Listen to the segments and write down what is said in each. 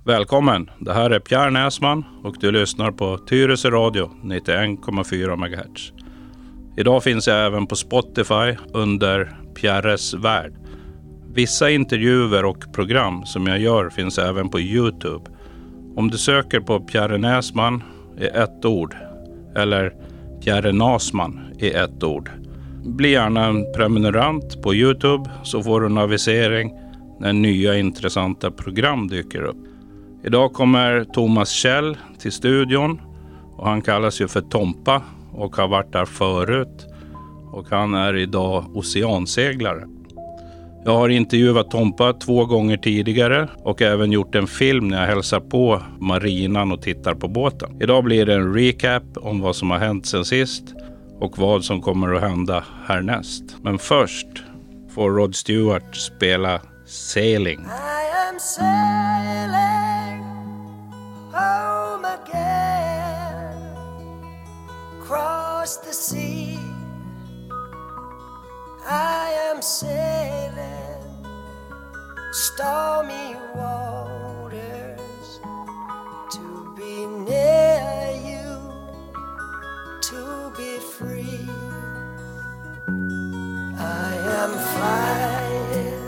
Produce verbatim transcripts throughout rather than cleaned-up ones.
Välkommen, det här är Pierre Näsman och du lyssnar på Tyresö Radio nittioen komma fyra megahertz. Idag finns jag även på Spotify under Pierres värld. Vissa intervjuer och program som jag gör finns även på YouTube. Om du söker på Pierre Näsman i ett ord eller Pierre Nasman i ett ord. Bli gärna en prenumerant på YouTube så får du en avisering när nya intressanta program dyker upp. Idag kommer Thomas Kjell till studion och han kallas ju för Tompa och har varit där förut och han är idag oceanseglare. Jag har intervjuat Tompa två gånger tidigare och även gjort en film när jag hälsar på marinan och tittar på båten. Idag blir det en recap om vad som har hänt sen sist och vad som kommer att hända härnäst. Men först får Rod Stewart spela Sailing. I am sailing home again, across the sea. I am sailing stormy waters to be near you, to be free. I am flying,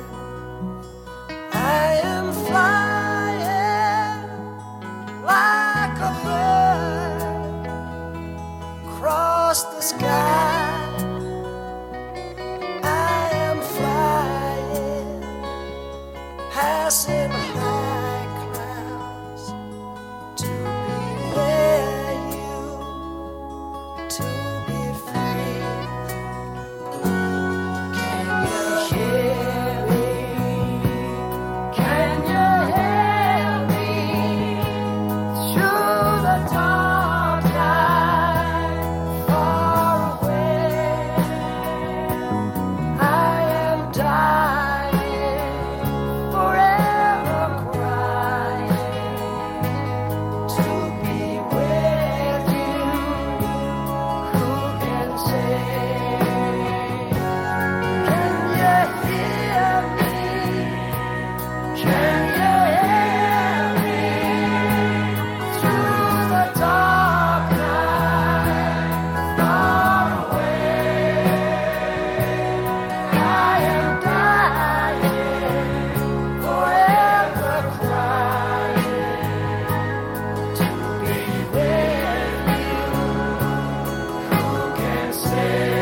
I am flying like a bird across the sky. I am flying, passing high clouds to be near you, to be free. Can you hear me? Can you hear me through the dark night, far away? I am dying, forever crying, to be with you. Who can say? Can you hear me? Can you hear me through the dark night, far away? I am dying, forever crying, to be with you. Who can say?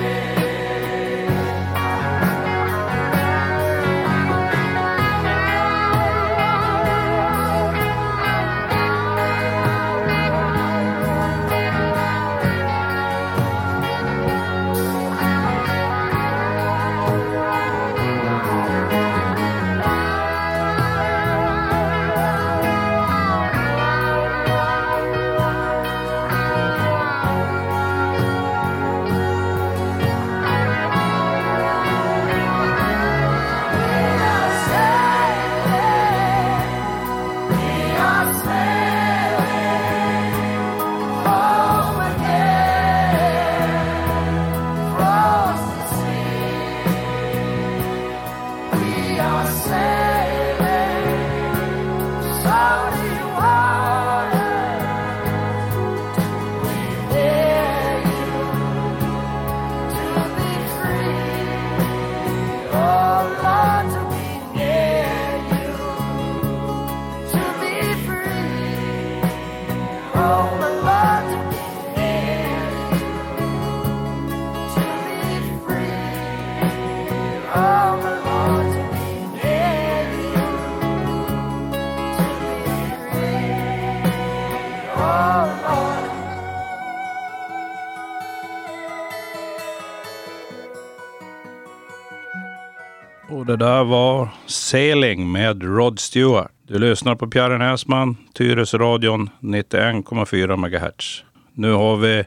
Och det där var Sailing med Rod Stewart. Du lyssnar på Pierre Näsman, Tyresö radion nittioen komma fyra megahertz. Nu har vi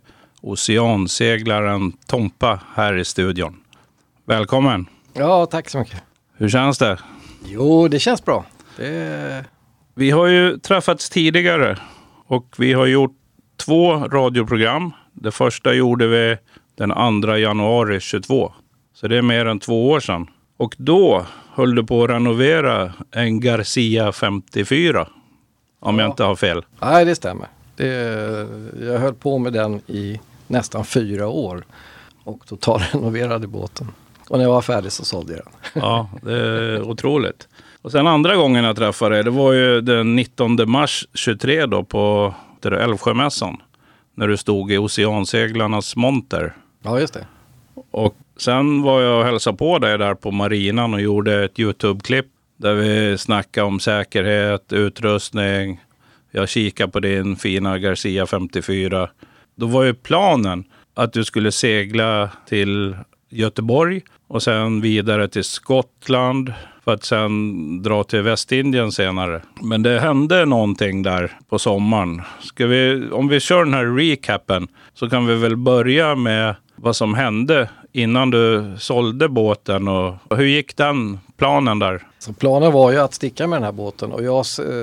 oceanseglaren Tompa här i studion. Välkommen. Ja, tack så mycket. Hur känns det? Jo, det känns bra. Det... Vi har ju träffats tidigare och vi har gjort två radioprogram. Det första gjorde vi den andra januari tjugotvå. Så det är mer än två år sedan. Och då höll du på att renovera en Garcia femtiofyra. Om Ja. jag inte har fel. Nej, det stämmer. Det, jag höll på med den i nästan fyra år och totalrenoverade båten. Och när jag var färdig så sålde jag den. Ja, det är otroligt. Och sen andra gången jag träffade dig, det var ju den nittonde mars tjugotre då på Älvsjömässan. När du stod i Oceanseglarnas monter. Ja, just det. Och sen var jag och hälsade på dig där på marinan och gjorde ett YouTube-klipp. Där vi snackade om säkerhet, utrustning. Jag kikade på din fina Garcia femtiofyra. Då var ju planen att du skulle segla till Göteborg och sen vidare till Skottland för att sen dra till Västindien senare. Men det hände någonting där på sommaren. Ska vi, om vi kör den här recapen så kan vi väl börja med vad som hände innan du sålde båten och hur gick den planen där? Så planen var ju att sticka med den här båten och jag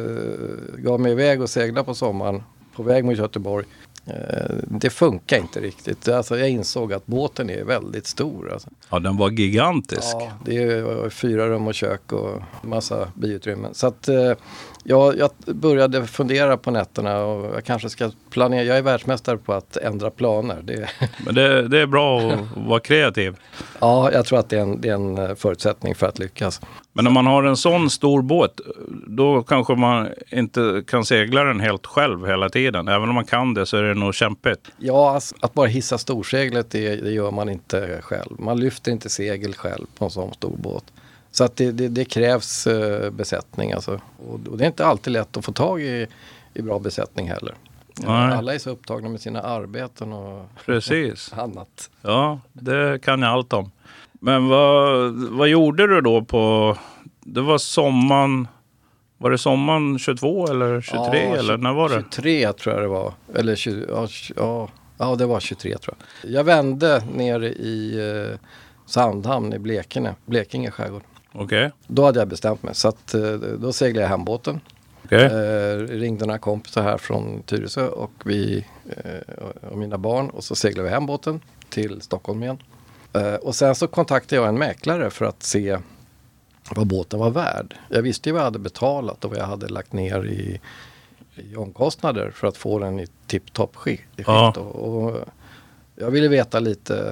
eh, gav mig iväg och segla på sommaren på väg mot Göteborg. Eh, det funkar inte riktigt. Alltså, jag insåg att båten är väldigt stor. Alltså. Ja, den var gigantisk. Ja, det är fyra rum och kök och massa biutrymmen. Så att eh, jag, jag började fundera på nätterna och jag kanske ska planera. Jag är världsmästare på att ändra planer. Det, Men det, det är bra att vara kreativ. ja, jag tror att det är, en, det är en förutsättning för att lyckas. Men när man har en sån stor båt, då kanske man inte kan segla den helt själv hela tiden. Även om man kan det så är det nog kämpigt. Ja, alltså, att bara hissa storseglet det, det gör man inte själv. Man lyfter inte segel själv på en sån stor båt. Så att det, det, det krävs eh, besättning alltså. Och, och det är inte alltid lätt att få tag i, i bra besättning heller. Nej. Alla är så upptagna med sina arbeten och Precis. annat. Ja, det kan jag allt om. Men vad, vad gjorde du då på... Det var sommaren... Var det sommaren tjugotvå eller tjugotre Ja, eller när var det? tjugotre tror jag det var. Eller tjugo, ja, ja, ja, det var tjugotre tror jag. Jag vände ner i eh, Sandhamn i Blekinge, Blekinge skärgård. Okej. Då hade jag bestämt mig. Så att, eh, då seglade jag hembåten. Okej. Eh, ringde några kompisar här från Tyresö och vi eh, och mina barn. Och så seglade vi hembåten till Stockholm igen. Eh, och sen så kontaktade jag en mäklare för att se vad båten var värd. Jag visste ju vad jag hade betalat och vad jag hade lagt ner i, i omkostnader för att få den i tipptopp skick. Ja. Och, och jag ville veta lite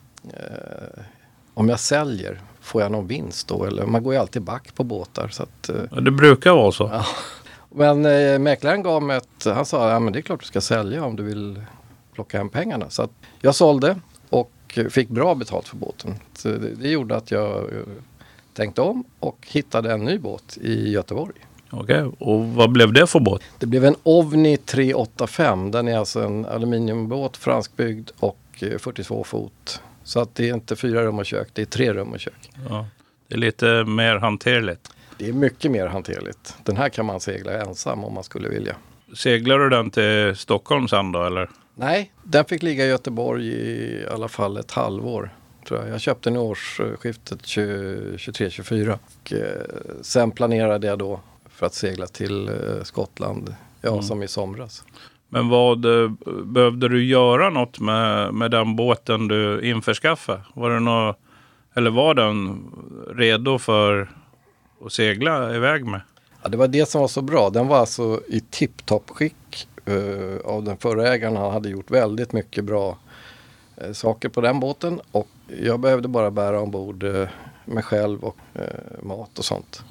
eh, om jag säljer, får jag någon vinst då? Eller man går ju alltid back på båtar. Så att, eh, Ja, det brukar vara så. ja. Men eh, mäklaren gav mig ett, han sa ja men det är klart du ska sälja om du vill plocka hem pengarna. Så att jag sålde och fick bra betalt för båten. Så det, det gjorde att jag eh, tänkte om och hittade en ny båt i Göteborg. Okej, och vad blev det för båt? Det blev en Ovni tre åttiofem. Den är alltså en aluminiumbåt, franskbyggd och eh, fyrtiotvå fot. Så att det är inte fyra rum och kök, det är tre rum och kök. Ja, det är lite mer hanterligt. Det är mycket mer hanterligt. Den här kan man segla ensam om man skulle vilja. Seglar du den till Stockholm sen då, eller? Nej, den fick ligga i Göteborg i alla fall ett halvår. Tror jag. jag köpte den i årsskiftet tjugotre tjugofyra. Och, eh, sen planerade jag då för att segla till eh, Skottland, ja Mm. som i somras. Men vad eh, behövde du göra något med, med den båten du införskaffade? Var det något, eller var den redo för att segla iväg med? Ja, det var det som var så bra. Den var alltså i tipptoppskick eh, av den förra ägaren. Han hade gjort väldigt mycket bra eh, saker på den båten. Och jag behövde bara bära ombord eh, mig själv och eh, mat och sånt.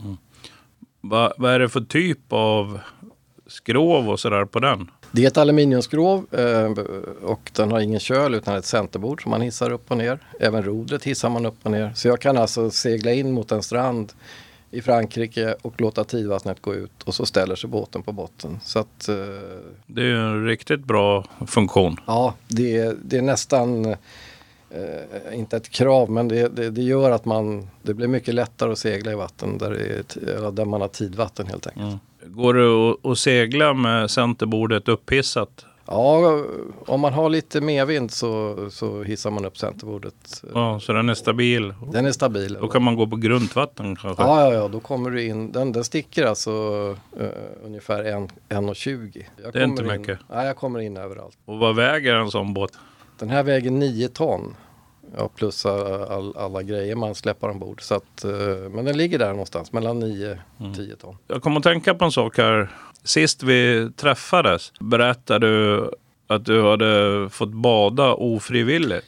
Va, vad är det för typ av skrov och sådär på den? Det är ett aluminiumskrov eh, och den har ingen köl utan ett centerbord som man hissar upp och ner. Även rodret hissar man upp och ner. Så jag kan alltså segla in mot en strand i Frankrike och låta tidvattnet gå ut och så ställer sig båten på botten. Så att, eh, Det är ju en riktigt bra funktion. ja, det, det är nästan eh, inte ett krav men det, det, det gör att man, det blir mycket lättare att segla i vatten där, det är, t- eller där man har tidvatten helt enkelt. Mm. Går det att, att segla med centerbordet upphissat? Ja, om man har lite medvind så, så hissar man upp centerbordet. Ja, så den är stabil. Den är stabil. Då kan man gå på grundvatten kanske? Ja, ja, ja, då kommer du in. Den, den sticker alltså uh, ungefär en komma tjugo. Det är inte mycket. Nej, jag kommer in överallt. Och vad väger en sån båt? Den här väger nio ton. ja, plus all, alla grejer man släpper ombord. Så att, eh, men den ligger där någonstans mellan nio och tio ton. Jag kommer att tänka på en sak här. Sist vi träffades berättade du att du hade fått bada ofrivilligt.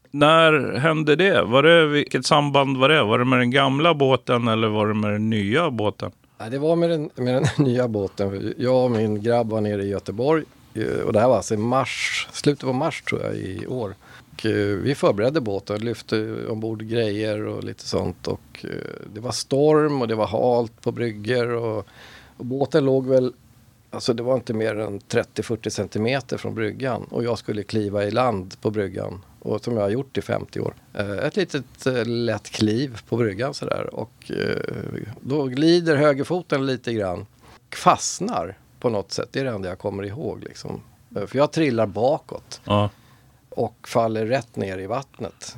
När hände det? Var det? Vilket samband var det? Var det med den gamla båten eller var det med den nya båten? Nej, det var med den, med den nya båten. Jag och min grabb var nere i Göteborg. Och det här var alltså i mars, slutet på mars tror jag i år. Och vi förberedde båten, lyfte ombord grejer och lite sånt. Och det var storm och det var halt på brygger. Och, och båten låg väl, alltså det var inte mer än trettio till fyrtio centimeter från bryggan. Och jag skulle kliva i land på bryggan. Och som jag har gjort i femtio år. Ett litet lätt kliv på bryggan sådär. Och då glider högerfoten lite grann. Fastnar på något sätt. Det är det enda jag kommer ihåg liksom. För jag trillar bakåt. Ja. Och faller rätt ner i vattnet.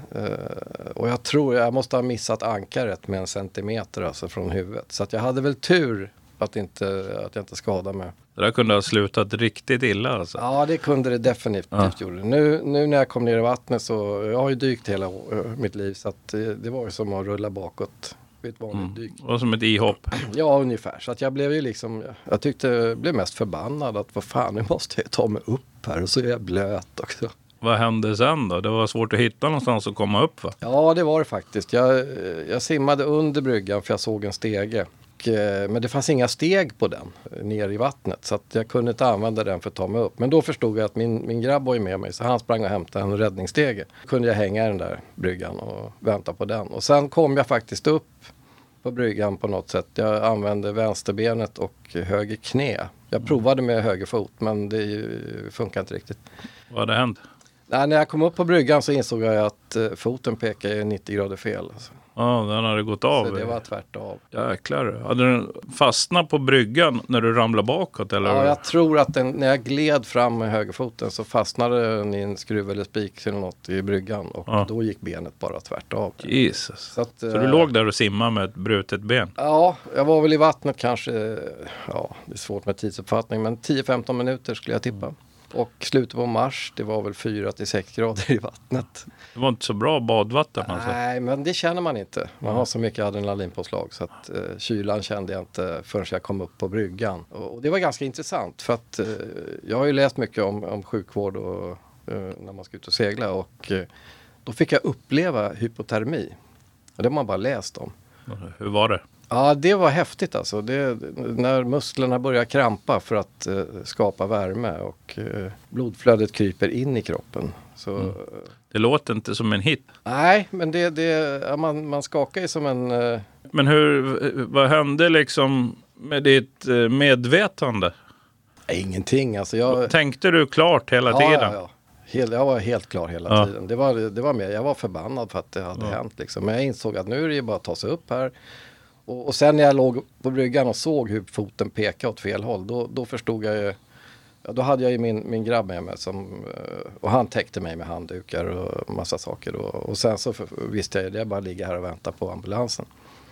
Och jag tror jag måste ha missat ankaret med en centimeter alltså från huvudet. Så att jag hade väl tur att, inte, att jag inte skadade mig. Det där kunde ha slutat riktigt illa alltså. Ja, det kunde det definitivt Ja. gjorde. Nu, nu när jag kom ner i vattnet så, jag har ju dykt hela ö, mitt liv så att det, det var ju som att rulla bakåt vid ett vanligt Mm. dyk. Det var som ett ihopp. Ja, ungefär. Så att jag blev ju liksom, jag tyckte, jag blev mest förbannad att vad fan, nu måste jag ta mig upp här och så är jag blöt också. Vad hände sen då? Det var svårt att hitta någonstans att komma upp va? Ja, det var det faktiskt. Jag, jag simmade under bryggan för jag såg en stege. Och, eh, men det fanns inga steg på den eh, ner i vattnet. Så att jag kunde inte använda den för att ta mig upp. Men då förstod jag att min, min grabb var ju med mig. Så han sprang och hämtade en räddningsstege. Då kunde jag hänga i den där bryggan och vänta på den. Och sen kom jag faktiskt upp på bryggan på något sätt. Jag använde vänsterbenet och höger knä. Jag provade med höger fot men det ju- funkar inte riktigt. Vad hade hänt? Nej, när jag kom upp på bryggan så insåg jag att eh, foten pekade nittio grader fel. Alltså. Ja, den hade gått av. Så det var tvärtom. Jäklar. Hade den fastnat på bryggan när du ramlade bakåt? Eller? Ja, jag tror att den, när jag gled fram med högerfoten så fastnade den i en skruv eller spik eller något i bryggan. Och Ja. då gick benet bara tvärtom. Jesus. Så, att, Så du eh, låg där och simmade med ett brutet ben? Ja, jag var väl i vattnet kanske, ja det är svårt med tidsuppfattning, men tio till femton minuter skulle jag tippa. Och slutet på mars, det var väl fyra till sex grader i vattnet. Det var inte så bra badvatten alltså? Nej, men det känner man inte. Man har så mycket adrenalinpåslag så att eh, kylan kände jag inte förrän jag kom upp på bryggan. Och, och det var ganska intressant för att eh, jag har ju läst mycket om, om sjukvård och eh, när man ska ut och segla och eh, då fick jag uppleva hypotermi. Och det har man bara läst om. Hur var det? Ja, det var häftigt alltså. Det, när musklerna börjar krampa för att eh, skapa värme och eh, blodflödet kryper in i kroppen. Så, Mm. Det låter inte som en hit. nej, men det, det, ja, man, man skakar ju som en... Eh, Men hur, vad hände liksom med ditt eh, medvetande? ingenting. Alltså jag, Tänkte du klart hela ja, tiden? ja, ja. Hel, jag var helt klar hela Ja. tiden. Det var, det var mer, jag var förbannad för att det hade Ja. hänt. Liksom. Men jag insåg att nu är det ju bara att ta sig upp här. Och, och sen när jag låg på bryggan och såg hur foten pekade åt fel håll. Då, då förstod jag ju. Ja, då hade jag ju min, min grabb med mig. Som, eh, och han täckte mig med handdukar och massa saker. Och, och sen så för, visste jag att jag bara ligga här och vänta på ambulansen.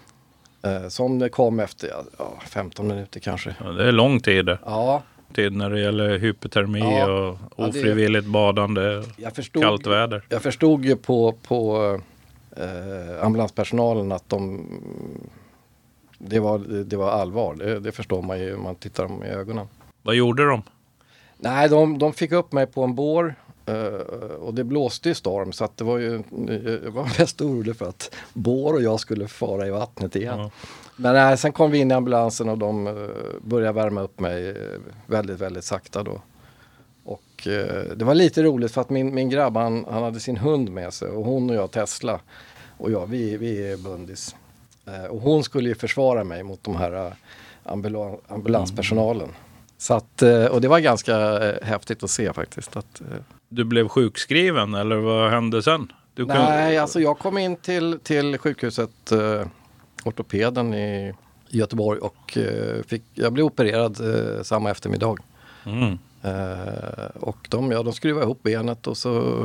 Eh, som det kom efter ja, femton minuter kanske. Ja, det är lång tid det. Ja, Tid när det gäller hypotermi Ja. och Ja, det- ofrivilligt badande, jag förstod. kallt väder. Jag förstod ju på, på eh, ambulanspersonalen att de, det, var, det var allvar. Det, det förstår man ju om man tittar dem i ögonen. Vad gjorde de? Nej, de, de fick upp mig på en bår eh, och det blåste ju storm så att det var ju, jag var mest orolig för att bår och jag skulle fara i vattnet igen. Ja. Men nej, sen kom vi in i ambulansen och de eh, började värma upp mig eh, väldigt, väldigt sakta då. Och eh, det var lite roligt för att min, min grabb han, han hade sin hund med sig och hon och jag Tesla och jag vi, vi är bundis. Eh, och hon skulle ju försvara mig mot de här eh, ambulan, ambulanspersonalen. Så att, eh, och det var ganska eh, häftigt att se faktiskt. Att, eh, Du blev sjukskriven eller vad hände sen? Du kunde- nej, alltså jag kom in till, till sjukhuset eh, ortopeden i Göteborg och eh, fick, jag blev opererad eh, samma eftermiddag. Mm. Eh, och de, ja, de skruvade ihop benet och så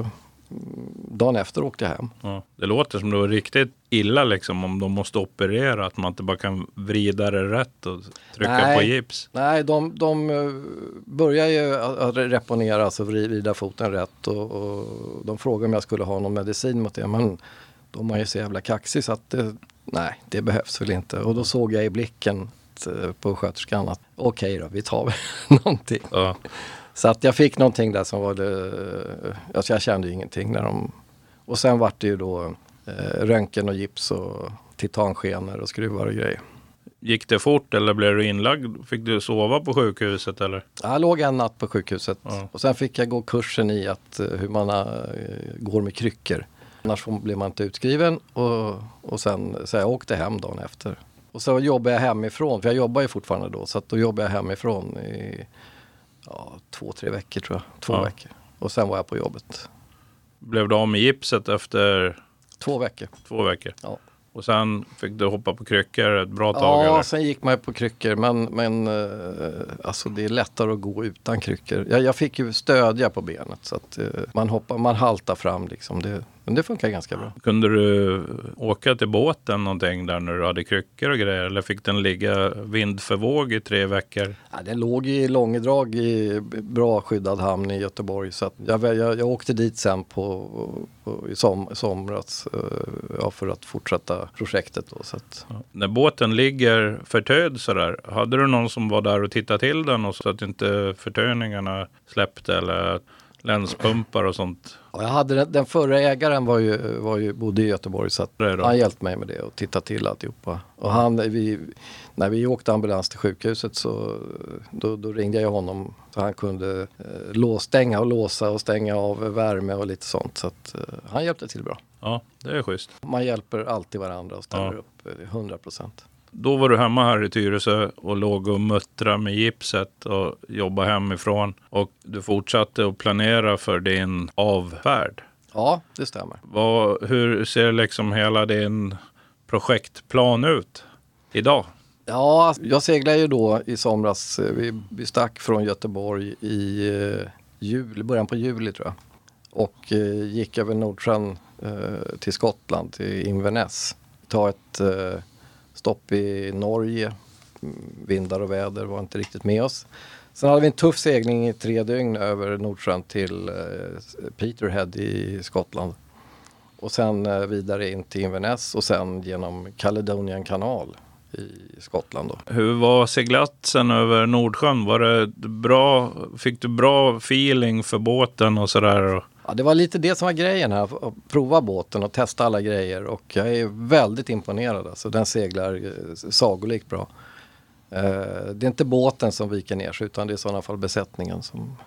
dagen efter åkte jag hem. Ja. Det låter som det var riktigt illa liksom om de måste operera. Att man inte bara kan vrida det rätt och trycka Nej. på gips. Nej, de, de eh, börjar ju att att reponera, alltså vrida foten rätt. Och, och de frågade om jag skulle ha någon medicin mot det. Men de är ju så jävla kaxig så att det, nej, det behövs väl inte. Och då såg jag i blicken eh, på sköterskan att okej då, vi tar väl någonting. Ja. Så att jag fick någonting där som var det, alltså jag kände ju ingenting när de, och sen var det ju då eh, röntgen och gips och titanskenor och skruvar och grejer. Gick det fort eller blev du inlagd? Fick du sova på sjukhuset eller? Jag låg en natt på sjukhuset Ja. och sen fick jag gå kursen i att eh, hur man eh, går med kryckor. Annars blir man inte utskriven och, och sen så jag åkte hem dagen efter. Och så jobbade jag hemifrån, för jag jobbar ju fortfarande då, så att då jobbade jag hemifrån i ja, två, tre veckor tror jag. Två Ja. veckor. Och sen var jag på jobbet. Blev du av med gipset efter Två veckor. två veckor? Ja. Och sen fick du hoppa på kryckor ett bra tag Ja, eller? sen gick man ju på kryckor, men, men eh, alltså det är lättare att gå utan kryckor. Jag, jag fick ju stödja på benet så att eh, man hoppar, man haltar fram liksom. Det, men det funkar ganska bra. Kunde du åka till båten någonting där när du hade kryckor och grejer? Eller fick den ligga vind för våg i tre veckor? Ja, den låg i Långedrag i bra skyddad hamn i Göteborg. Så att jag, jag, jag åkte dit sen på, på, i som, somras eh, ja, för att fortsätta projektet. Då, så att, Ja. När båten ligger förtöjd sådär, hade du någon som var där och tittade till den och så att inte förtöjningarna släppte eller länspumpar och sånt? ja, jag hade den, den förra ägaren var ju, var ju, bodde i Göteborg så att Det är då. han hjälpte mig med det och tittade till alltihopa. Och han, vi, när vi åkte ambulans till sjukhuset så då, då ringde jag honom så han kunde eh, lås, stänga och låsa och stänga av värme och lite sånt. Så att, eh, han hjälpte till bra. Ja, det är schysst. Man hjälper alltid varandra och ställer Ja. upp eh, hundra procent. Då var du hemma här i Tyresö och låg och muttra med gipset och jobbade hemifrån. Och du fortsatte att planera för din avfärd. Ja, det stämmer. Vad, hur ser liksom hela din projektplan ut idag? Ja, jag seglade ju då i somras. eh, Vi, vi stack från Göteborg i eh, jul, början på juli tror jag. Och eh, gick över Nordsjön eh, till Skottland, till Inverness. Ta ett eh, stopp i Norge. Mm, Vindar och väder var inte riktigt med oss. Sen hade vi en tuff segling i tre dygn över Nordsjön till eh, Peterhead i Skottland. Och sen eh, vidare in till Inverness och sen genom Caledonian kanal i Skottland då. Hur var seglatsen över Nordsjön? Var det bra? Fick du bra feeling för båten och sådär? Ja, det var lite det som var grejen här, att prova båten och testa alla grejer och jag är väldigt imponerad. Alltså, den seglar eh, sagolikt bra. Eh, det är inte båten som viker ner sig utan det är i sådana fall besättningen som...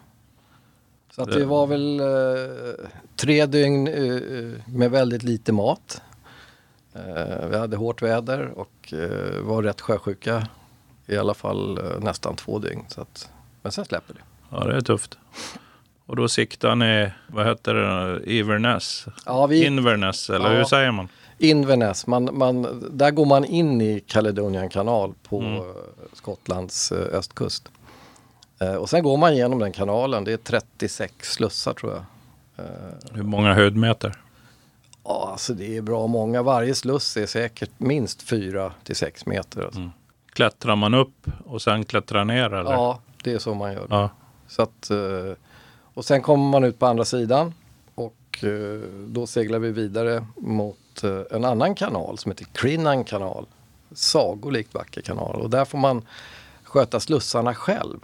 Så att det var väl eh, tre dygn eh, med väldigt lite mat. Eh, vi hade hårt väder och eh, var rätt sjösjuka i alla fall eh, nästan två dygn. Så att, men sen släpper det. Ja, det är tufft. Och då siktar ni, vad heter det, Inverness? Ja, vi, Inverness, eller Ja. hur säger man? Inverness, man, man, där går man in i Caledonian kanal på Mm. eh, Skottlands eh, östkust. Eh, och sen går man igenom den kanalen, det är trettiosex slussar tror jag. Eh, Hur många höjdmeter? ja, alltså det är bra många, varje sluss är säkert minst fyra till sex meter. Alltså. Mm. Klättrar man upp och sen klättrar ner eller? Ja, det är så man gör. Ja. Så att, eh, och sen kommer man ut på andra sidan och eh, då seglar vi vidare mot eh, en annan kanal som heter Crinan kanal. Sagolikt vacker kanal och där får man sköta slussarna själv.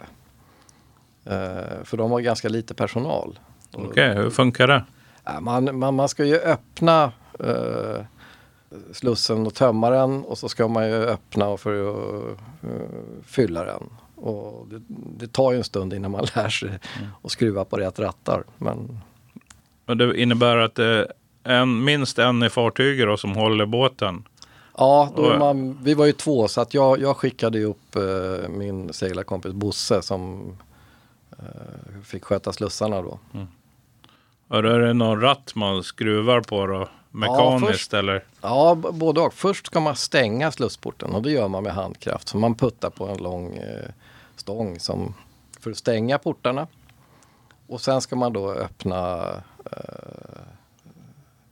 Eh, för de har ganska lite personal. Okej, hur funkar det? Ja, man, man, man ska ju öppna eh, slussen och tömma den och så ska man ju öppna för att eh, fylla den. Och det, det tar ju en stund innan man lär sig att skruva på rätt rattar. Men Och det innebär att det är en, minst en i fartyget då, som håller båten. ja, då är Och- man, vi var ju två så att jag, jag skickade ju upp eh, min seglarkompis Bosse som eh, fick sköta slussarna då. Och då är det någon ratt man skruvar på då? Mekaniskt först- eller? Ja, b- både och. Först ska man stänga slussporten och det gör man med handkraft. Så man puttar på en lång eh, stång som, för att stänga portarna. Och sen ska man då öppna eh,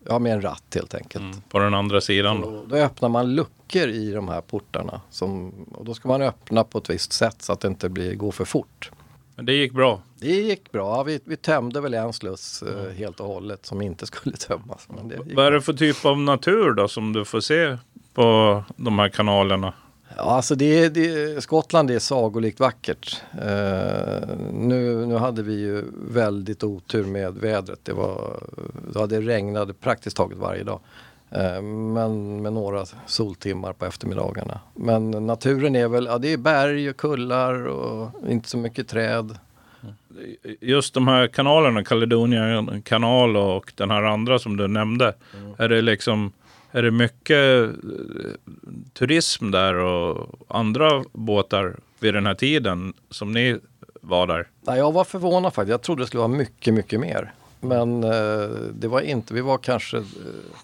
ja, med en ratt helt enkelt. Mm. På den andra sidan då? Och då öppnar man luckor i de här portarna. Som, och då ska man öppna på ett visst sätt så att det inte blir, går för fort. Men det gick bra? Det gick bra. Vi, vi tömde väl en sluss eh, helt och hållet som inte skulle tömmas. Men det gick Vad är bra. det för typ av natur då som du får se på de här kanalerna? Ja, alltså det, det, Skottland är sagolikt vackert. Eh, nu, nu hade vi ju väldigt otur med vädret. Det, var, det hade regnat praktiskt taget varje dag. Eh, men med några soltimmar på eftermiddagarna. Men naturen är väl, ja det är berg och kullar och inte så mycket träd. Just de här kanalerna, Caledonian kanal och den här andra som du nämnde. Mm. Är det liksom... Är det mycket turism där och andra båtar vid den här tiden som ni var där? Nej, jag var förvånad faktiskt. Jag trodde det skulle vara mycket, mycket mer. Men eh, det var inte. Vi var kanske eh,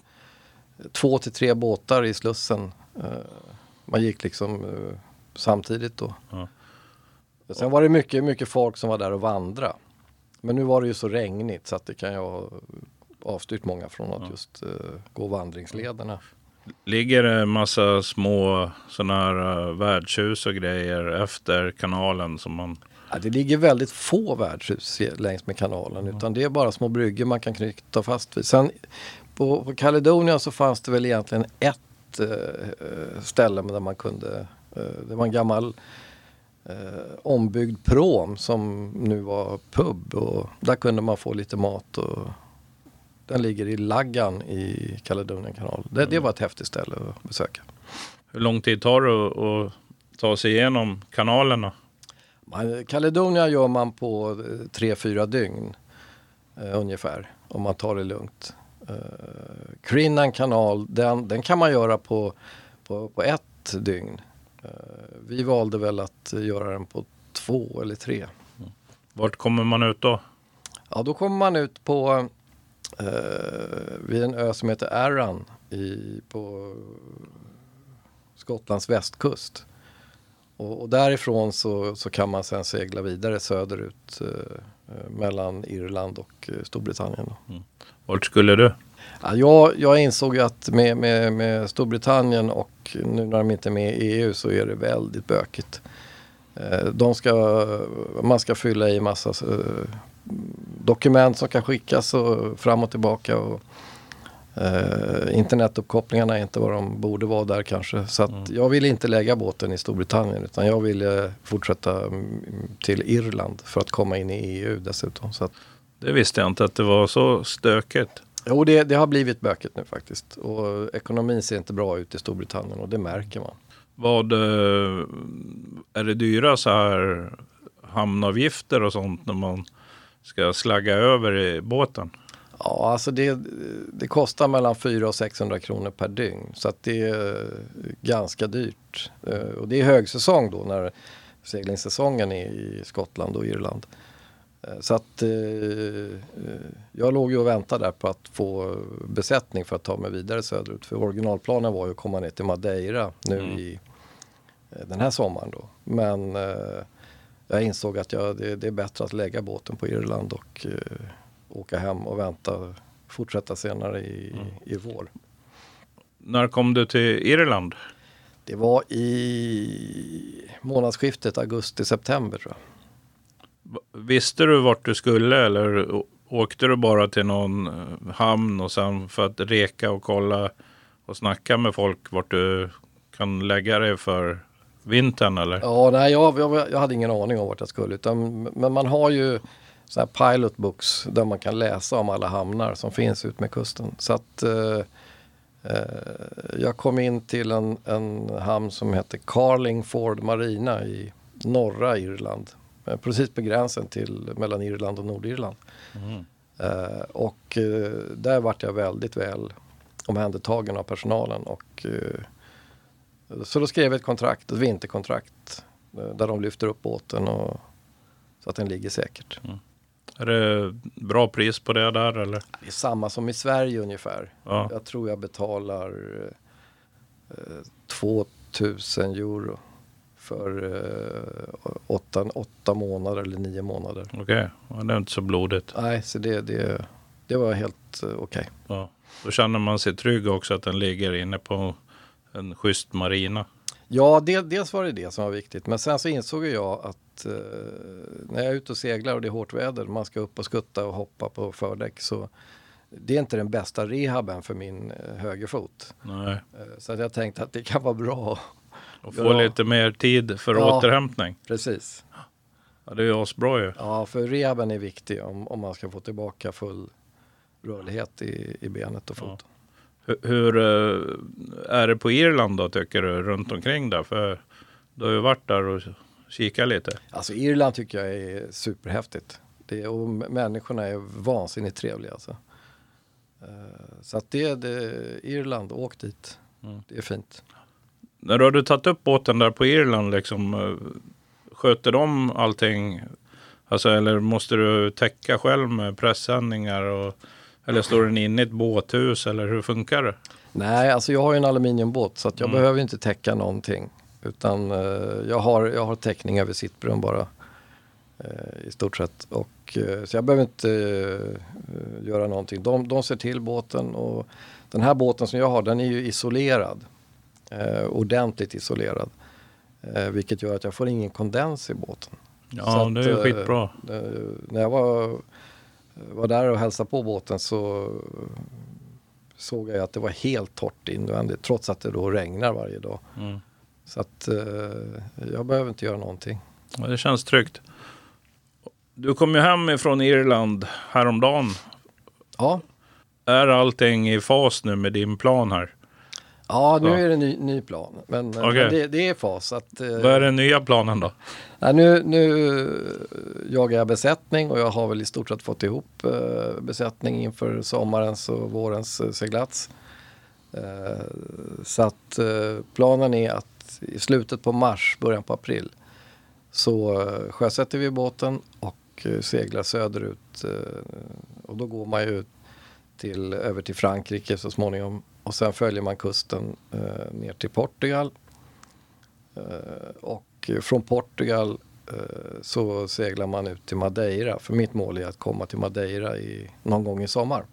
två till tre båtar i Slussen. Eh, man gick liksom eh, samtidigt då. Ja. Sen var det mycket, mycket folk som var där och vandra. Men nu var det ju så regnigt så att det kan jag avstyrt många från att ja. just uh, gå vandringslederna. Ligger det en massa små sådana här uh, värdshus och grejer efter kanalen som man... Ja, det ligger väldigt få värdshus längs med kanalen mm. utan det är bara små bryggor man kan knyta fast vid. Sen på, på Caledonia så fanns det väl egentligen ett uh, ställe där man kunde... Uh, det var en gammal uh, ombyggd prom som nu var pub och där kunde man få lite mat och... Den ligger i Laggan i Caledonian kanal. Det, det var ett häftigt ställe att besöka. Hur lång tid tar det att ta sig igenom kanalerna? Caledonia gör man på tre, fyra dygn eh, ungefär. Om man tar det lugnt. Eh, Crinan kanal, den, den kan man göra på, på, på ett dygn. Eh, vi valde väl att göra den på två eller tre. Mm. Vart kommer man ut då? Ja, då kommer man ut på... Uh, vid en ö som heter Arran i, på Skottlands västkust. Och, och därifrån så, så kan man sen segla vidare söderut uh, uh, mellan Irland och uh, Storbritannien. Mm. Vart skulle du? Ja, jag, jag insåg att med, med, med Storbritannien och nu när de inte är med i E U så är det väldigt bökigt. Uh, de ska, man ska fylla i massa... Uh, dokument som kan skickas och fram och tillbaka och eh, internetuppkopplingarna är inte vad de borde vara där kanske. Så att mm. jag ville inte lägga båten i Storbritannien utan jag ville fortsätta till Irland för att komma in i E U dessutom. Så att, det visste jag inte att det var så stökigt. Jo, det, det har blivit bökigt nu faktiskt. Och ekonomin ser inte bra ut i Storbritannien och det märker man. Vad är det dyra så här hamnavgifter och sånt när man ska slagga över i båten? Ja, alltså det, det kostar mellan fyra och sexhundra kronor per dygn. Så att det är ganska dyrt. Och det är högsäsong då när seglingssäsongen är i Skottland och Irland. Så att eh, jag låg ju och väntade där på att få besättning för att ta mig vidare söderut. För originalplanen var ju att komma ner till Madeira nu mm. i den här sommaren då. Men eh, jag insåg att jag, det, det är bättre att lägga båten på Irland och eh, åka hem och vänta, fortsätta senare i, mm. i vår. När kom du till Irland? Det var i månadsskiftet augusti-september tror jag. Visste du vart du skulle eller åkte du bara till någon hamn och sen för att reka och kolla och snacka med folk vart du kan lägga dig för vintern eller? Ja, nej, jag, jag, jag hade ingen aning om vart jag skulle. Utan, men man har ju så här pilot books där man kan läsa om alla hamnar som finns ut med kusten. Så att eh, eh, jag kom in till en, en hamn som heter Carlingford Marina i norra Irland. Precis på gränsen till mellan Irland och Nordirland. Mm. Eh, och eh, där vart jag väldigt väl omhändertagen av personalen. Och, eh, så då skrev jag ett kontrakt, ett vinterkontrakt. Eh, där de lyfter upp båten och, så att den ligger säkert. Mm. Är det bra pris på det där eller? Det är samma som i Sverige ungefär. Ja. Jag tror jag betalar eh, tvåtusen euro. För eh, åtta, åtta månader eller nio månader. Okej, okay. Det är inte så blodigt. Nej, så det, det, det var helt uh, okej. Ja. Då känner man sig trygg också att den ligger inne på en schysst marina. Ja, det, dels var det det som var viktigt. Men sen så insåg jag att uh, när jag är ute och seglar och det är hårt väder, man ska upp och skutta och hoppa på fördäck, så det är inte den bästa rehaben för min uh, högerfot. Nej. Uh, så att jag tänkte att det kan vara bra. Och få ja. lite mer tid för ja, återhämtning. Precis. Ja, det är ju asbra ju. Ja, för rehaben är viktig om, om man ska få tillbaka full rörlighet i, i benet och foten. Ja. Hur, hur är det på Irland då, tycker du, runt omkring där? För du har ju varit där och kikat lite. Alltså Irland tycker jag är superhäftigt. Det, och människorna är vansinnigt trevliga alltså. Så att det är det, Irland, åk dit. Mm. Det är fint. När du har tagit upp båten där på Irland, liksom, sköter de allting? Alltså, eller måste du täcka själv med pressändningar? Och, eller står den inne i ett båthus? Eller hur funkar det? Nej, alltså jag har ju en aluminiumbåt så att jag Mm. behöver inte täcka någonting. Utan uh, jag, har, jag har täckning över sittbrunn bara. Uh, I stort sett. Och, uh, så jag behöver inte uh, göra någonting. De, de ser till båten. Och den här båten som jag har, den är ju isolerad. Uh, ordentligt isolerad. Uh, vilket gör att jag får ingen kondens i båten. Ja, så att, det är ju skitbra. Uh, när jag var, var där och hälsade på båten så såg jag att det var helt torrt invändigt. Trots att det då regnar varje dag. Mm. Så att uh, jag behöver inte göra någonting. Ja, det känns tryggt. Du kom ju hem ifrån Irland häromdagen. Ja. Är allting i fas nu med din plan här? Ja, nu Ja. är det en ny, ny plan. Men, Okej. men det, det är fas. Att, uh, Vad är den nya planen då? nej, nu, nu jagar jag besättning och jag har väl i stort sett fått ihop uh, besättning inför sommarens och vårens uh, seglats. Uh, så att uh, planen är att i slutet på mars, början på april så uh, sjösätter vi båten och uh, seglar söderut. Uh, och då går man ju till, över till Frankrike så småningom. Och sen följer man kusten uh, ner till Portugal. Uh, och från Portugal uh, så seglar man ut till Madeira. För mitt mål är att komma till Madeira i, någon gång i sommar.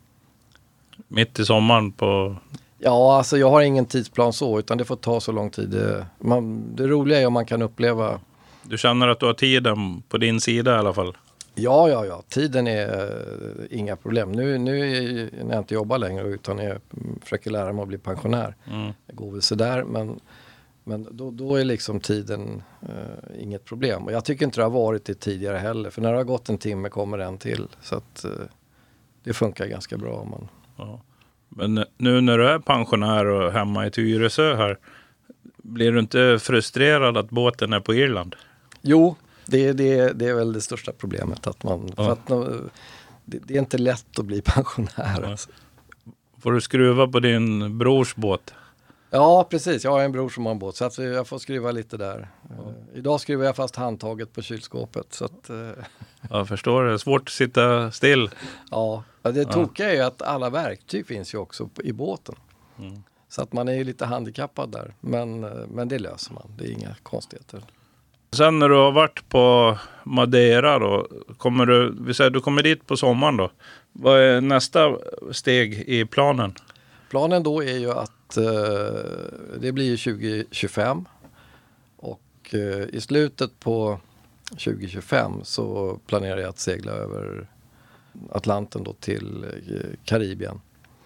Mitt i sommaren på... Ja, alltså jag har ingen tidsplan så, utan det får ta så lång tid. Det, man, det roliga är om man kan uppleva... Du känner att du har tiden på din sida i alla fall? Ja, ja, ja. Tiden är uh, inga problem. Nu, nu är, när jag inte jobbar längre utan jag försöker lära mig att bli pensionär. Mm. Det går väl sådär, men, men då, då är liksom tiden uh, inget problem. Och jag tycker inte det har varit det tidigare heller. För när det har gått en timme kommer en till. Så att uh, det funkar ganska bra om man... Ja. Men nu när du är pensionär och hemma i Tyresö här, blir du inte frustrerad att båten är på Irland? Jo, det, det, det är väl det största problemet. Att man, Ja. för att, det, det är inte lätt att bli pensionär. Ja. Alltså. Får du skruva på din brors båt? Ja, precis. Jag har en bror som har en båt så att jag får skruva lite där. Uh, idag skruvar jag fast handtaget på kylskåpet. Så att, uh, Jag förstår, det är svårt att sitta still. ja, det tokiga är ju att alla verktyg finns ju också på, i båten. Mm. Så att man är ju lite handikappad där. Men, uh, men det löser man. Det är inga konstigheter. Sen när du har varit på Madeira då, kommer du, vi säger du kommer dit på sommaren då. Vad är nästa steg i planen? Planen då är ju att uh, det blir tjugo tjugofem. Och uh, i slutet på tjugo tjugofem så planerar jag att segla över Atlanten då till uh, Karibien.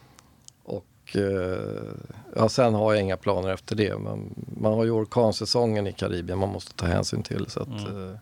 Och uh, ja, sen har jag inga planer efter det. Men man har ju orkansäsongen i Karibien man måste ta hänsyn till. Så att, Mm. uh,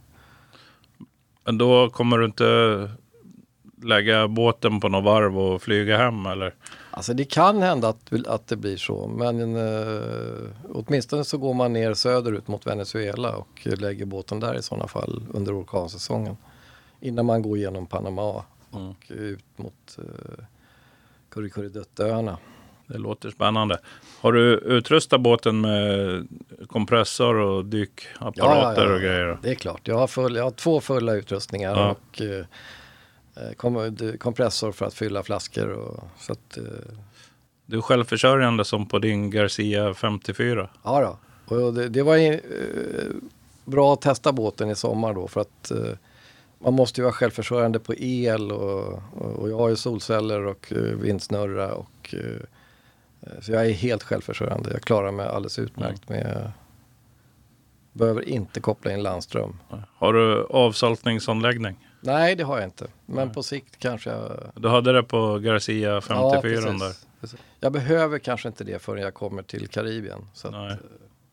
Men då kommer du inte lägga båten på något varv och flyga hem eller? alltså det kan hända att, att det blir så. Men uh, åtminstone så går man ner söderut mot Venezuela och lägger båten där i sådana fall under orkansäsongen. Innan man går igenom Panama och Mm. ut mot uh, Kurikuridutöarna. Det låter spännande. Har du utrustat båten med kompressor och dykapparater Ja, ja, ja. och grejer? Det är klart. Jag har, full, jag har två fulla utrustningar Ja. och uh, kom, kompressor för att fylla flaskor. Och, så att, uh, Du är självförsörjande som på din Garcia femtiofyra. ja då. Och det, det var uh, bra att testa båten i sommar då för att uh, man måste ju vara självförsörjande på el och, och, och jag har ju solceller och uh, vindsnurra och uh, så jag är helt självförsörjande. Jag klarar mig alldeles utmärkt med, behöver inte koppla in landström. Har du avsaltningsanläggning? Nej, det har jag inte. Men Nej. på sikt kanske jag... Du hade det på Garcia femtiofyra ja, där. precis. Jag behöver kanske inte det förrän jag kommer till Karibien. Så att, Nej.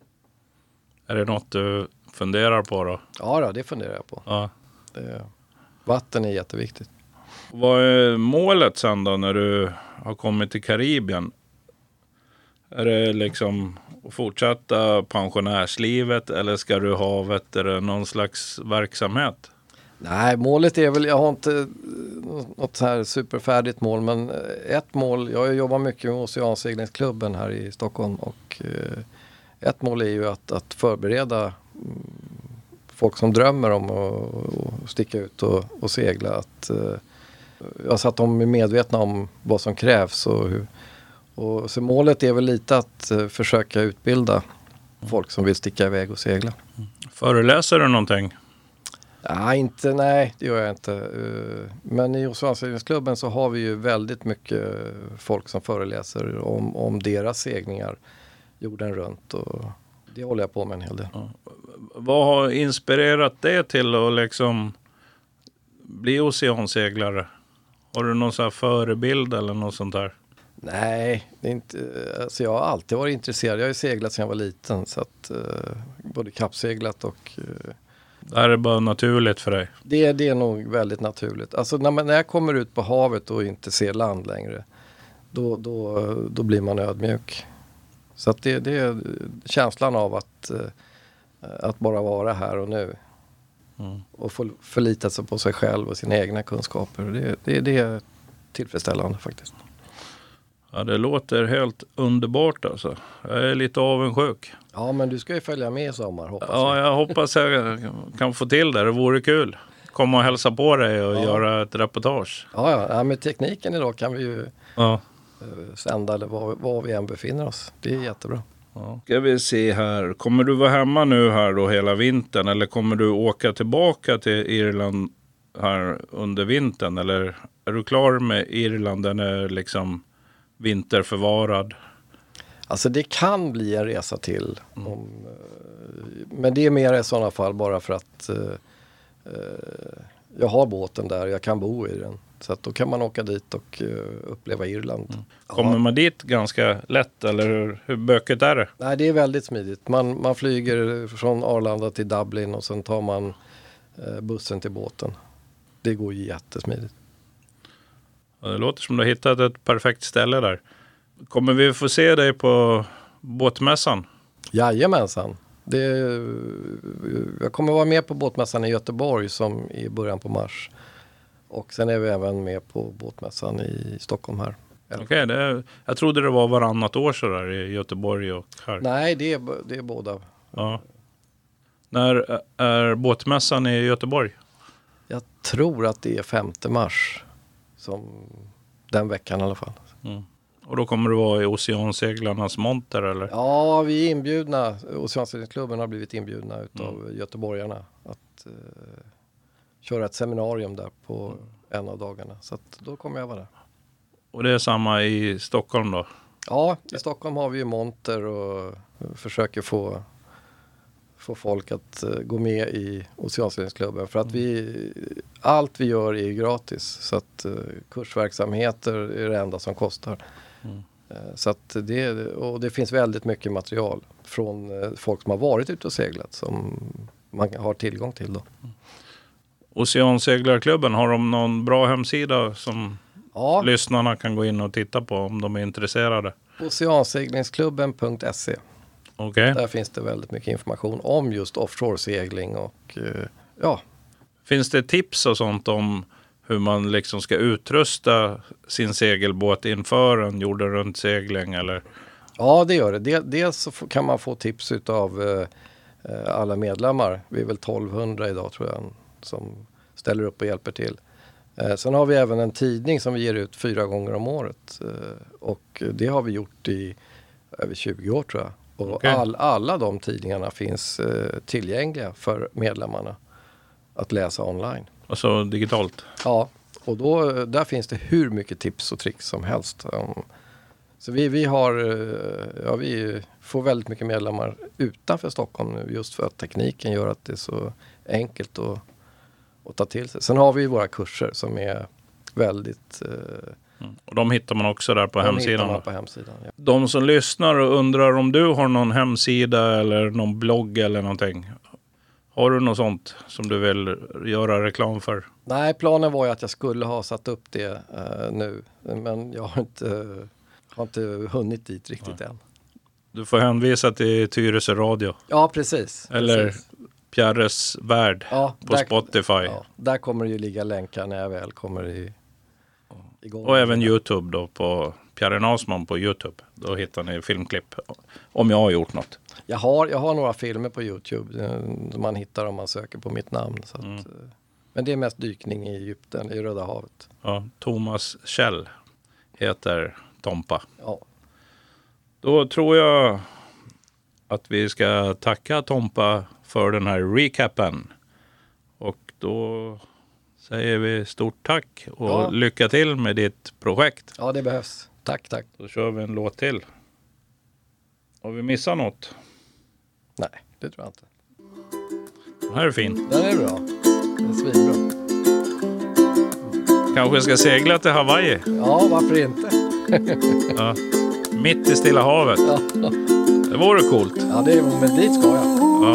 Är det något du funderar på då? ja, då, det funderar jag på. Ja. Det, vatten är jätteviktigt. Vad är målet sen då när du har kommit till Karibien? Är det liksom att fortsätta pensionärslivet eller ska du ha vet du, någon slags verksamhet? Nej, målet är väl, jag har inte något så här superfärdigt mål, men ett mål, jag jobbar mycket med Oceanseglingsklubben här i Stockholm och ett mål är ju att, att förbereda folk som drömmer om att, att sticka ut och, och segla. Att, ja, så att de är medvetna om vad som krävs. Och, hur, och, så målet är väl lite att försöka utbilda folk som vill sticka iväg och segla. Föreläser du någonting? Ja, inte, nej, det gör jag inte. Men i Oceanseglingsklubben så har vi ju väldigt mycket folk som föreläser om, om deras seglingar jorden runt. Och det håller jag på med en hel del. Ja. Vad har inspirerat det till att liksom bli oceanseglare? Har du någon sån här förebild eller något sånt där? Nej, det är inte, alltså jag har alltid varit intresserad. Jag har ju seglat sedan jag var liten. Så att, uh, både kappseglat och... Uh, det här är bara naturligt för dig? Det, det är nog väldigt naturligt. Alltså när, man, när jag kommer ut på havet och inte ser land längre, då, då, då blir man ödmjuk. Så att det, det är känslan av att, uh, att bara vara här och nu. Mm. Och få förlita sig på sig själv och sina egna kunskaper. Det, det, det är tillfredsställande faktiskt. Ja, det låter helt underbart alltså. Jag är lite avundsjuk. Ja, men du ska ju följa med i sommar, hoppas jag. Ja, jag hoppas jag kan få till det. Det vore kul. Komma och hälsa på dig och ja. göra ett reportage. Ja, ja. ja, med tekniken idag kan vi ju ja. sända eller var, var vi än befinner oss. Det är jättebra. Ja. Ska vi se här. Kommer du vara hemma nu här då hela vintern? Eller kommer du åka tillbaka till Irland här under vintern? Eller är du klar med Irland? Den är liksom vinterförvarad. Alltså det kan bli en resa till. Mm. Om, men det är mer i sådana fall bara för att uh, jag har båten där. Jag kan bo i den. Så att då kan man åka dit och uh, uppleva Irland. Mm. Kommer ja. man dit ganska lätt eller hur, hur böket är det? Nej, det är väldigt smidigt. Man, man flyger från Arlanda till Dublin och sen tar man uh, bussen till båten. Det går jättesmidigt. Ja, det låter som du har hittat ett perfekt ställe där. Kommer vi få se dig på båtmässan? Jajamensan. Det, jag kommer vara med på båtmässan i Göteborg som i början på mars. Och sen är vi även med på båtmässan i Stockholm här. Okej, okay, jag trodde det var varannat år så där i Göteborg och här. Nej, det är, det är båda. Ja. När är båtmässan i Göteborg? Jag tror att det är femte mars. Som den veckan i alla fall. Mm. Och då kommer du vara i Oceanseglarnas monter eller? Ja, vi är inbjudna. Oceanseglingsklubben har blivit inbjudna utav mm. göteborgarna att uh, köra ett seminarium där på mm. en av dagarna. Så att då kommer jag vara där. Och det är samma i Stockholm då? Ja, i Stockholm har vi ju monter och försöker få, få folk att uh, gå med i Oceanseglingsklubben. För att vi, allt vi gör är gratis. Så att uh, kursverksamheter är det enda som kostar. Mm. Så att det, och det finns väldigt mycket material från folk som har varit ute och seglat som man har tillgång till då. Mm. Oceanseglarklubben, har de någon bra hemsida som ja. lyssnarna kan gå in och titta på om de är intresserade? Oceanseglingsklubben punkt se. Okay. Där finns det väldigt mycket information om just offshore-segling och ja. Finns det tips och sånt om hur man liksom ska utrusta sin segelbåt inför en jorden runt segling eller? Ja, det gör det. Dels så kan man få tips utav eh, alla medlemmar. Vi är väl tolvhundra idag tror jag som ställer upp och hjälper till. Eh, sen har vi även en tidning som vi ger ut fyra gånger om året. Eh, och det har vi gjort i över tjugo år tror jag. Och okay. all, alla de tidningarna finns eh, tillgängliga för medlemmarna att läsa online. Alltså digitalt? Ja, och då, där finns det hur mycket tips och tricks som helst. Um, så vi, vi, har, ja, vi får väldigt mycket medlemmar utanför Stockholm nu just för att tekniken gör att det är så enkelt att, att ta till sig. Sen har vi våra kurser som är väldigt... Mm. Och de hittar man också där på de hemsidan? Hittar man på hemsidan, ja. De som lyssnar och undrar om du har någon hemsida eller någon blogg eller någonting. Har du något sånt som du vill göra reklam för? Nej, planen var ju att jag skulle ha satt upp det uh, nu. Men jag har inte, uh, har inte hunnit dit riktigt Nej. än. Du får hänvisa till Tyresö Radio. Ja, precis. Eller precis. Pierres värld ja, på där, Spotify. Ja, där kommer det ju ligga länkar när jag väl kommer i, igång. Och även YouTube då på Pierre Nasman på YouTube. Då hittar ni filmklipp om jag har gjort något. Jag har, jag har några filmer på YouTube som man hittar om man söker på mitt namn. Så att, mm. Men det är mest dykning i Egypten, i Röda havet. Ja, Thomas Kjell heter Tompa. Ja. Då tror jag att vi ska tacka Tompa för den här recapen. Och då säger vi stort tack och ja. lycka till med ditt projekt. Ja, det behövs. Tack, tack. Då kör vi en låt till. Har vi missat något? Nej, det tror jag inte. Den här är fin. Den är bra. Den är svinbra. Kanske ska segla till Hawaii? Ja, varför inte? Ja. Mitt i Stilla havet. Ja. Det vore coolt. Ja, det är, men dit ska jag. Ja.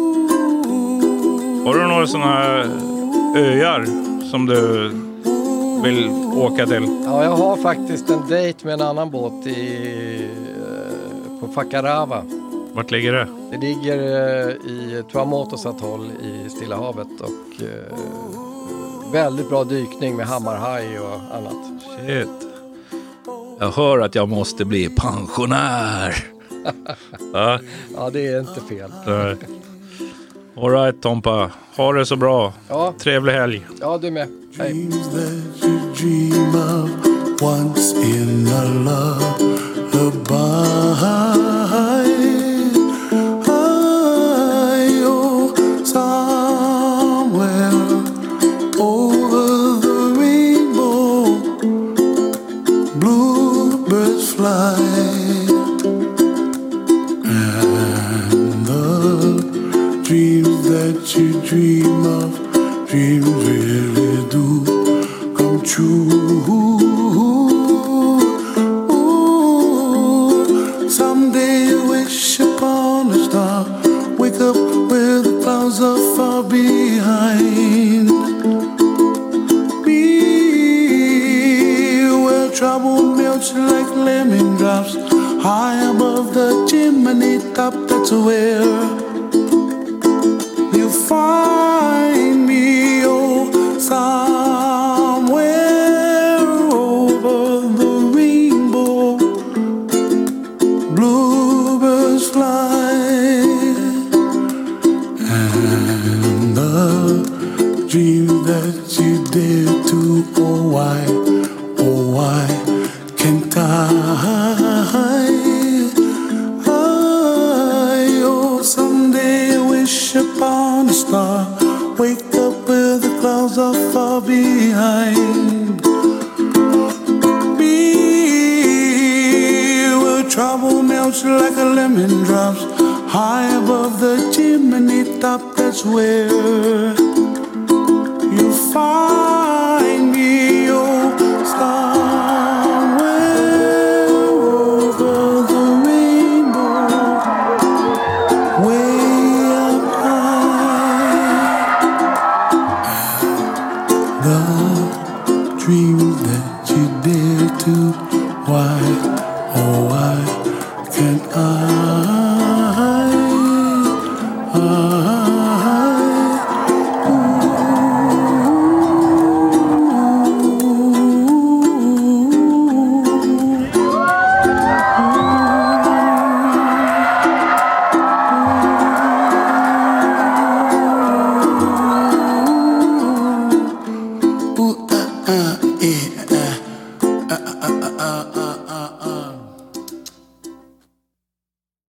Har du några sådana här öar som du vill åka till? Ja, jag har faktiskt en dejt med en annan båt i, på Fakarava. Vart ligger det? Det ligger i Tuamotus atoll i Stilla havet och eh, väldigt bra dykning med hammarhaj och annat. Shit. Jag hör att jag måste bli pensionär. Ja. Ja, det är inte fel. Nej. All right, Tompa. Ha det så bra. Ja. Trevlig helg. Ja, du med. Hej. Once in a lullaby, I, oh, somewhere over the rainbow, bluebirds fly, and the dreams that you dream of, dreams really do come true. So far behind me, where trouble melts like lemon drops high above the chimney top. That's where you find me, oh, somewhere over the rainbow, bluebirds fly. Dream that you dare to, oh why, oh why can't I? I, oh, someday wish upon a star, wake up where the clouds are far behind me, where trouble melts like a lemon drops high above the chimney top. That's where you find me, oh, somewhere over the rainbow, way up high. The dreams that you dare to, why, oh, why can't I? I yeah.